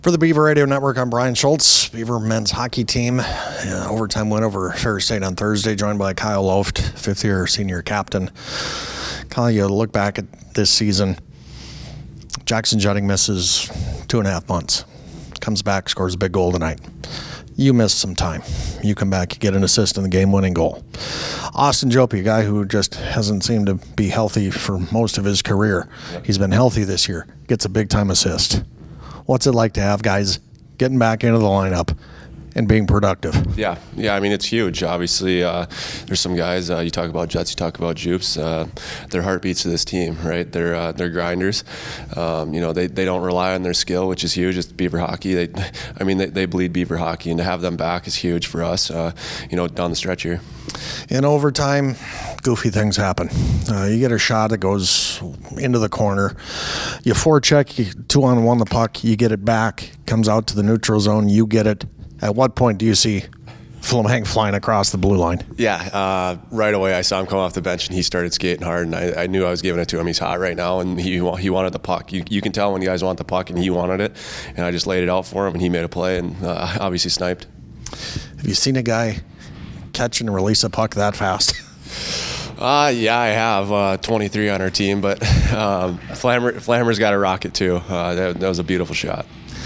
For the Beaver Radio Network, I'm Brian Schultz. Beaver men's hockey team. Overtime win over Ferris State on Thursday, joined by Kyle Loft, fifth-year senior captain. Kyle, you look back at this season. Jackson Jutting misses 2.5 months. Comes back, scores a big goal tonight. You missed some time. You come back, you get an assist in the game-winning goal. Austin Jopi, a guy who just hasn't seemed to be healthy for most of his career. He's been healthy this year. Gets a big-time assist. What's it like to have guys getting back into the lineup and being productive? Yeah. I mean, it's huge. Obviously, there's some guys. You talk about Jets, you talk about Jupes. They're heartbeats of this team, right? They're grinders. They don't rely on their skill, which is huge. It's Beaver hockey. They bleed Beaver hockey, and to have them back is huge for us. Down the stretch here. In overtime, goofy things happen. You get a shot that goes into the corner. You forecheck, you 2-on-1 the puck, you get it back, comes out to the neutral zone, you get it. At what point do you see Fleming flying across the blue line? Yeah, right away I saw him come off the bench and he started skating hard, and I knew I was giving it to him. He's hot right now, and he wanted the puck. You can tell when guys want the puck, and he wanted it, and I just laid it out for him, and he made a play, and obviously sniped. Have you seen a guy catch and release a puck that fast? Yeah, I have 23 on our team, but Flammer's got a rocket too. That was a beautiful shot.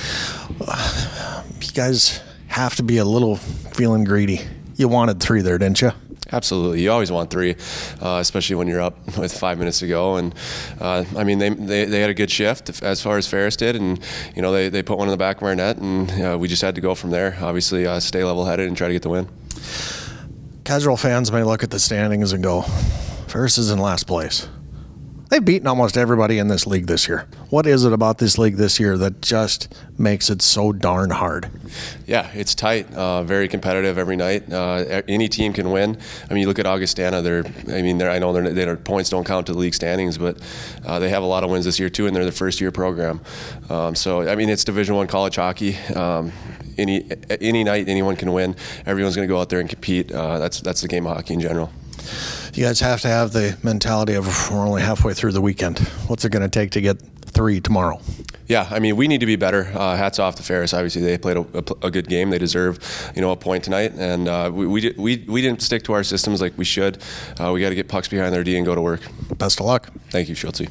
You guys have to be a little feeling greedy. You wanted 3 there, didn't you? Absolutely. You always want 3, especially when you're up with 5 minutes to go. And they had a good shift as far as Ferris did, and they put one in the back of our net, and we just had to go from there. Obviously, stay level-headed and try to get the win. Casual fans may look at the standings and go, Ferris is in last place. They've beaten almost everybody in this league this year. What is it about this league this year that just makes it so darn hard? Yeah, it's tight, very competitive every night. Any team can win. I mean, you look at Augustana. I know their points don't count to the league standings, but they have a lot of wins this year too, and they're the first-year program. It's Division I college hockey. Any night, anyone can win. Everyone's going to go out there and compete. That's the game of hockey in general. You guys have to have the mentality of we're only halfway through the weekend. What's it going to take to get 3 tomorrow? Yeah, we need to be better. Hats off to Ferris. Obviously, they played a good game. They deserve, a point tonight, and we didn't stick to our systems like we should. We got to get pucks behind their D and go to work. Best of luck. Thank you, Schultz.